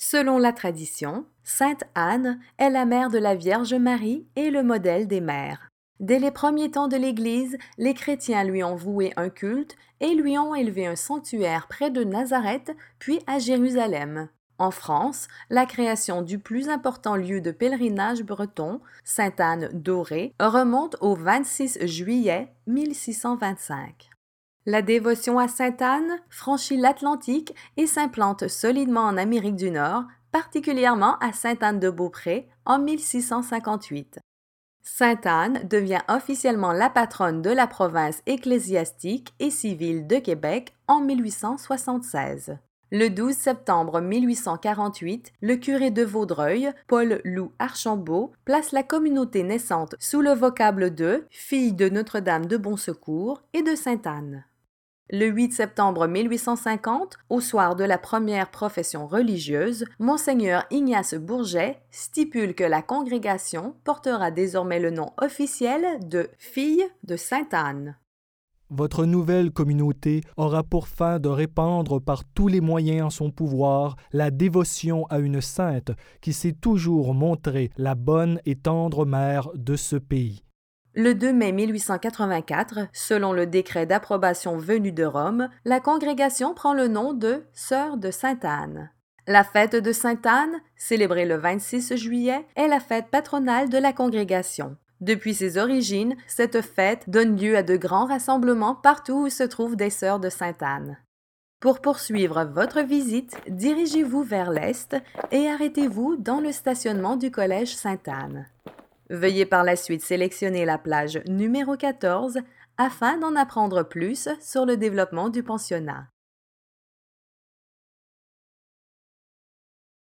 Selon la tradition, Sainte Anne est la mère de la Vierge Marie et le modèle des mères. Dès les premiers temps de l'Église, les chrétiens lui ont voué un culte et lui ont élevé un sanctuaire près de Nazareth, puis à Jérusalem. En France, la création du plus important lieu de pèlerinage breton, Sainte-Anne d'Auray, remonte au 26 juillet 1625. La dévotion à Sainte-Anne franchit l'Atlantique et s'implante solidement en Amérique du Nord, particulièrement à Sainte-Anne-de-Beaupré en 1658. Sainte-Anne devient officiellement la patronne de la province ecclésiastique et civile de Québec en 1876. Le 12 septembre 1848, le curé de Vaudreuil, Paul-Loup Archambault, place la communauté naissante sous le vocable de « fille de Notre-Dame de Bon Secours » et de Sainte-Anne. Le 8 septembre 1850, au soir de la première profession religieuse, Monseigneur Ignace Bourget stipule que la congrégation portera désormais le nom officiel de Filles de Sainte-Anne. Votre nouvelle communauté aura pour fin de répandre par tous les moyens en son pouvoir la dévotion à une sainte qui s'est toujours montrée la bonne et tendre mère de ce pays. Le 2 mai 1884, selon le décret d'approbation venu de Rome, la congrégation prend le nom de Sœurs de Sainte-Anne. La fête de Sainte-Anne, célébrée le 26 juillet, est la fête patronale de la congrégation. Depuis ses origines, cette fête donne lieu à de grands rassemblements partout où se trouvent des Sœurs de Sainte-Anne. Pour poursuivre votre visite, dirigez-vous vers l'est et arrêtez-vous dans le stationnement du Collège Sainte-Anne. Veuillez par la suite sélectionner la plage numéro 14 afin d'en apprendre plus sur le développement du pensionnat.